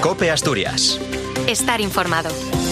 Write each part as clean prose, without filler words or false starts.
COPE Asturias. Estar informado.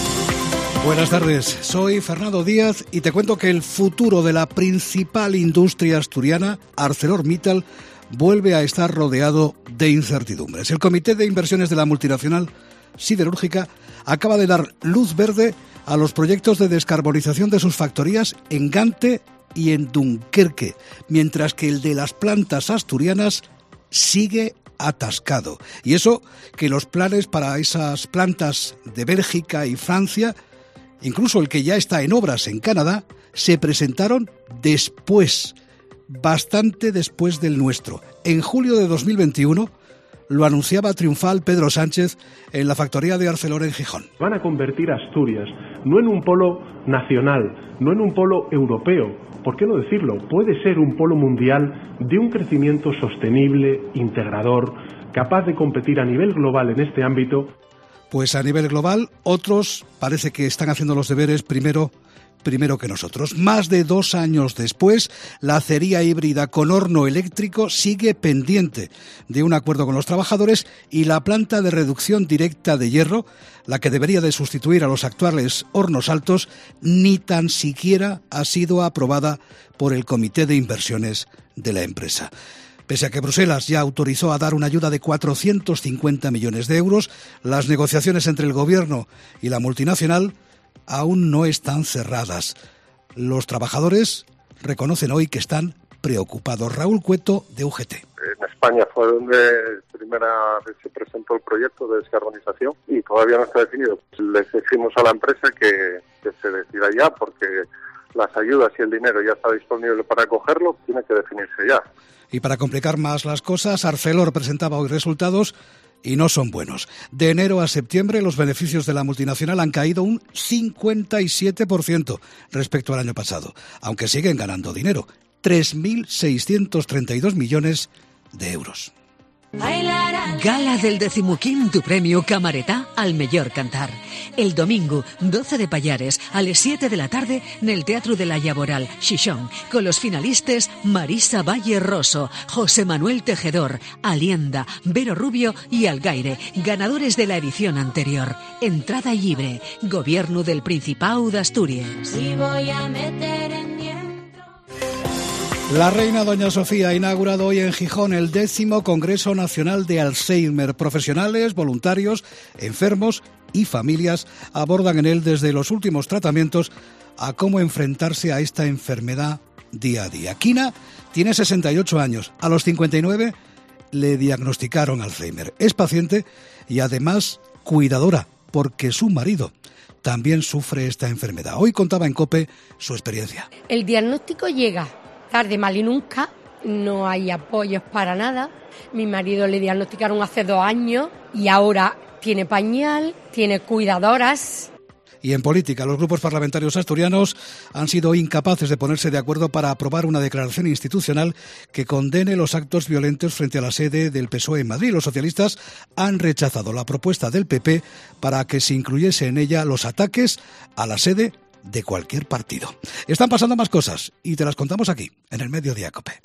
Buenas tardes, soy Fernando Díaz y te cuento que el futuro de la principal industria asturiana, ArcelorMittal, vuelve a estar rodeado de incertidumbres. El Comité de Inversiones de la multinacional siderúrgica acaba de dar luz verde a los proyectos de descarbonización de sus factorías en Gante y en Dunkerque, mientras que el de las plantas asturianas sigue atascado. Y eso que los planes para esas plantas de Bélgica y Francia, incluso el que ya está en obras en Canadá, se presentaron después, bastante después del nuestro. En julio de 2021 lo anunciaba triunfal Pedro Sánchez en la factoría de Arcelor en Gijón. Van a convertir a Asturias no en un polo nacional, no en un polo europeo, ¿por qué no decirlo? Puede ser un polo mundial de un crecimiento sostenible, integrador, capaz de competir a nivel global en este ámbito. Pues a nivel global, otros parece que están haciendo los deberes primero que nosotros. Más de 2 años después, la acería híbrida con horno eléctrico sigue pendiente de un acuerdo con los trabajadores y la planta de reducción directa de hierro, la que debería de sustituir a los actuales hornos altos, ni tan siquiera ha sido aprobada por el Comité de Inversiones de la empresa. Pese a que Bruselas ya autorizó a dar una ayuda de 450 millones de euros, las negociaciones entre el Gobierno y la multinacional aún no están cerradas. Los trabajadores reconocen hoy que están preocupados. Raúl Cueto, de UGT. En España fue donde primera vez se presentó el proyecto de descarbonización y todavía no está definido. Les decimos a la empresa que se decida ya, porque las ayudas y el dinero ya está disponible para cogerlo, tiene que definirse ya. Y para complicar más las cosas, Arcelor presentaba hoy resultados y no son buenos. De enero a septiembre, los beneficios de la multinacional han caído un 57% respecto al año pasado, aunque siguen ganando dinero, 3.632 millones de euros. Gala del 15º Premio Camareta al Mellor Cantar. El domingo 12 de Pallares a las 7 de la tarde en el Teatro de la Llaboral, Xixón, con los finalistas Marisa Valle Rosso, José Manuel Tejedor, Alienda, Vero Rubio y Algaire, ganadores de la edición anterior. Entrada libre. Gobierno del Principado de Asturias. Y voy a meter en La reina doña Sofía ha inaugurado hoy en Gijón el 10º Congreso Nacional de Alzheimer. Profesionales, voluntarios, enfermos y familias abordan en él desde los últimos tratamientos a cómo enfrentarse a esta enfermedad día a día. Kina tiene 68 años. A los 59 le diagnosticaron Alzheimer. Es paciente y además cuidadora, porque su marido también sufre esta enfermedad. Hoy contaba en COPE su experiencia. El diagnóstico llega tarde, mal y nunca, no hay apoyos para nada. Mi marido le diagnosticaron hace 2 años y ahora tiene pañal, tiene cuidadoras. Y en política, los grupos parlamentarios asturianos han sido incapaces de ponerse de acuerdo para aprobar una declaración institucional que condene los actos violentos frente a la sede del PSOE en Madrid. Los socialistas han rechazado la propuesta del PP para que se incluyese en ella los ataques a la sede de cualquier partido. Están pasando más cosas y te las contamos aquí, en el Mediodía COPE.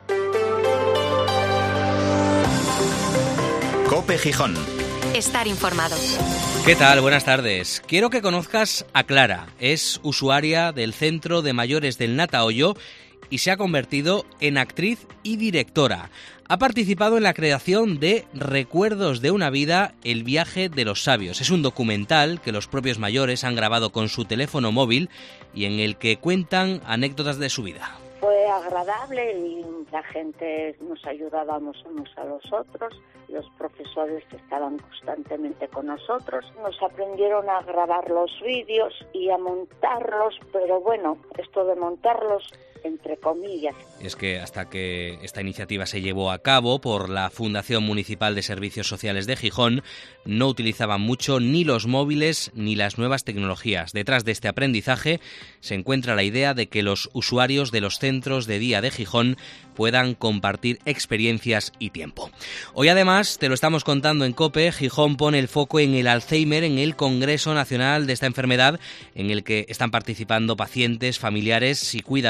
COPE Gijón. Estar informado. ¿Qué tal? Buenas tardes. Quiero que conozcas a Clara. Es usuaria del Centro de Mayores del Natahoyo y se ha convertido en actriz y directora. Ha participado en la creación de Recuerdos de una vida, el viaje de los sabios. Es un documental que los propios mayores han grabado con su teléfono móvil y en el que cuentan anécdotas de su vida. Fue agradable y la gente nos ayudábamos unos a los otros. Los profesores que estaban constantemente con nosotros nos aprendieron a grabar los vídeos y a montarlos, pero bueno, esto de montarlos entre comillas. Es que hasta que esta iniciativa se llevó a cabo por la Fundación Municipal de Servicios Sociales de Gijón, no utilizaban mucho ni los móviles ni las nuevas tecnologías. Detrás de este aprendizaje se encuentra la idea de que los usuarios de los centros de día de Gijón puedan compartir experiencias y tiempo. Hoy además, te lo estamos contando en COPE, Gijón pone el foco en el Alzheimer en el Congreso Nacional de esta enfermedad, en el que están participando pacientes, familiares y cuidadores,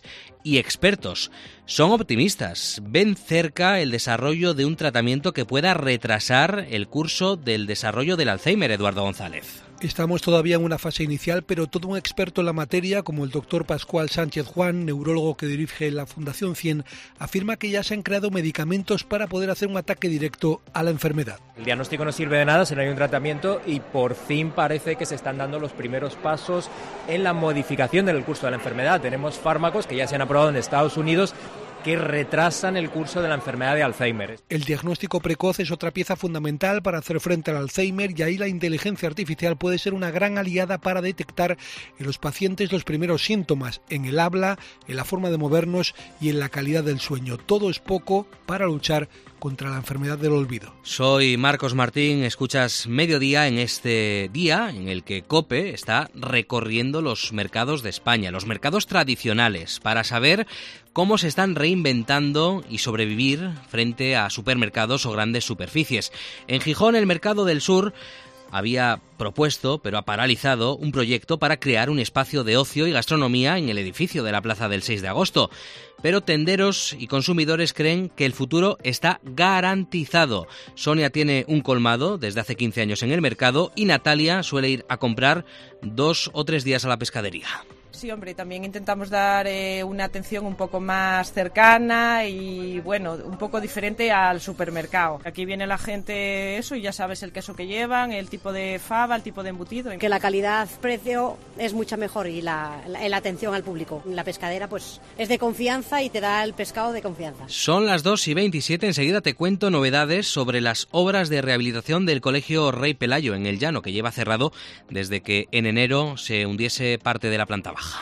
profesionales y expertos. Son optimistas, ven cerca el desarrollo de un tratamiento que pueda retrasar el curso del desarrollo del Alzheimer, Eduardo González. Estamos todavía en una fase inicial, pero todo un experto en la materia, como el doctor Pascual Sánchez Juan, neurólogo que dirige la Fundación 100, afirma que ya se han creado medicamentos para poder hacer un ataque directo a la enfermedad. El diagnóstico no sirve de nada si no hay un tratamiento y por fin parece que se están dando los primeros pasos en la modificación del curso de la enfermedad. Tenemos fármacos que ya se han aprobado en Estados Unidos que retrasan el curso de la enfermedad de Alzheimer. El diagnóstico precoz es otra pieza fundamental para hacer frente al Alzheimer y ahí la inteligencia artificial puede ser una gran aliada para detectar en los pacientes los primeros síntomas, en el habla, en la forma de movernos y en la calidad del sueño. Todo es poco para luchar contra la enfermedad del olvido. Soy Marcos Martín, escuchas Mediodía en este día en el que COPE está recorriendo los mercados de España, los mercados tradicionales, para saber cómo se están reinventando y sobrevivir frente a supermercados o grandes superficies. En Gijón, el Mercado del Sur había propuesto, pero ha paralizado, un proyecto para crear un espacio de ocio y gastronomía en el edificio de la Plaza del 6 de agosto. Pero tenderos y consumidores creen que el futuro está garantizado. Sonia tiene un colmado desde hace 15 años en el mercado y Natalia suele ir a comprar 2 o 3 días a la pescadería. Sí, hombre, también intentamos dar una atención un poco más cercana y, bueno, un poco diferente al supermercado. Aquí viene la gente, eso, y ya sabes el queso que llevan, el tipo de fava, el tipo de embutido. Que la calidad-precio es mucha mejor y la atención al público. La pescadera, pues, es de confianza y te da el pescado de confianza. Son las 2:27, enseguida te cuento novedades sobre las obras de rehabilitación del Colegio Rey Pelayo en El Llano, que lleva cerrado desde que en enero se hundiese parte de la planta baja.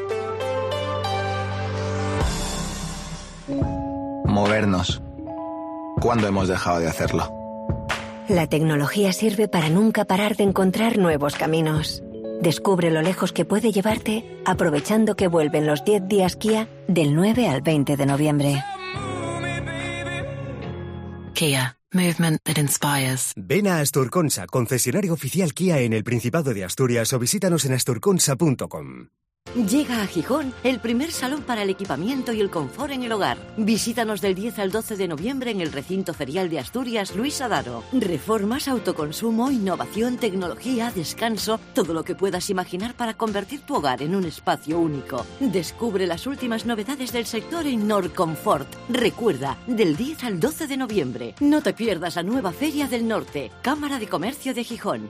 Movernos. ¿Cuándo hemos dejado de hacerlo? La tecnología sirve para nunca parar de encontrar nuevos caminos. Descubre lo lejos que puede llevarte aprovechando que vuelven los 10 días Kia del 9 al 20 de noviembre. Kia. Movement that inspires. Ven a Asturconsa, concesionario oficial Kia en el Principado de Asturias, o visítanos en asturconsa.com. Llega a Gijón el primer salón para el equipamiento y el confort en el hogar. Visítanos del 10 al 12 de noviembre en el recinto ferial de Asturias Luis Adaro. Reformas, autoconsumo, innovación, tecnología, descanso, todo lo que puedas imaginar para convertir tu hogar en un espacio único. Descubre las últimas novedades del sector en Norconfort. Recuerda, del 10 al 12 de noviembre. No te pierdas la nueva Feria del Norte, Cámara de Comercio de Gijón.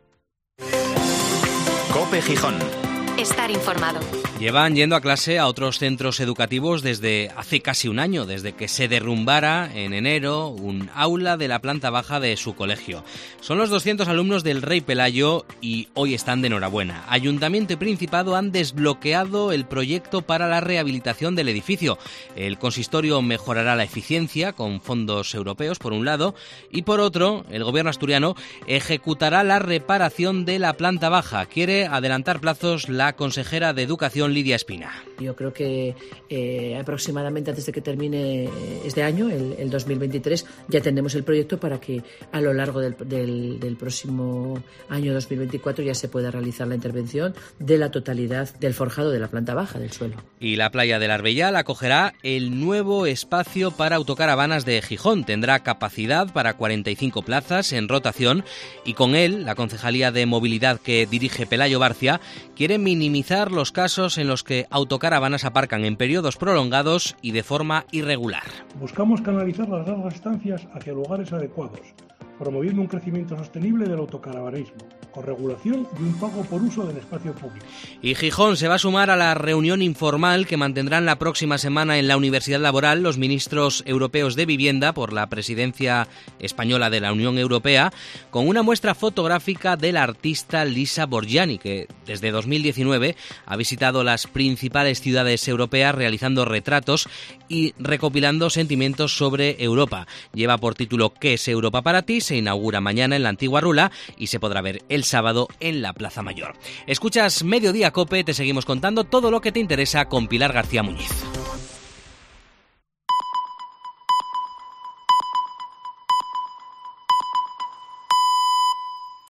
COPE Gijón. Estar informado. Llevan yendo a clase a otros centros educativos desde hace casi un año, desde que se derrumbara en enero un aula de la planta baja de su colegio. Son los 200 alumnos del Rey Pelayo y hoy están de enhorabuena. Ayuntamiento y Principado han desbloqueado el proyecto para la rehabilitación del edificio. El consistorio mejorará la eficiencia con fondos europeos, por un lado, y por otro, el gobierno asturiano ejecutará la reparación de la planta baja. Quiere adelantar plazos la consejera de Educación, Lidia Espina. Yo creo que aproximadamente antes de que termine este año, el 2023, ya tendremos el proyecto para que a lo largo del próximo año 2024 ya se pueda realizar la intervención de la totalidad del forjado de la planta baja del suelo. Y la playa del Arbellal acogerá el nuevo espacio para autocaravanas de Gijón. Tendrá capacidad para 45 plazas en rotación y con él la Concejalía de Movilidad que dirige Pelayo Barcia quiere minimizar los casos en los que autocaravanas aparcan en periodos prolongados y de forma irregular. Buscamos canalizar las largas estancias hacia lugares adecuados, promoviendo un crecimiento sostenible del autocaravanismo, con regulación y un pago por uso del espacio público. Y Gijón se va a sumar a la reunión informal que mantendrán la próxima semana en la Universidad Laboral los ministros europeos de Vivienda por la presidencia española de la Unión Europea, con una muestra fotográfica de la artista Lisa Borgiani, que desde 2019 ha visitado las principales ciudades europeas realizando retratos y recopilando sentimientos sobre Europa. Lleva por título ¿Qué es Europa para ti? Se inaugura mañana en la Antigua Rula y se podrá ver el sábado en la Plaza Mayor. Escuchas Mediodía COPE, te seguimos contando todo lo que te interesa con Pilar García Muñiz.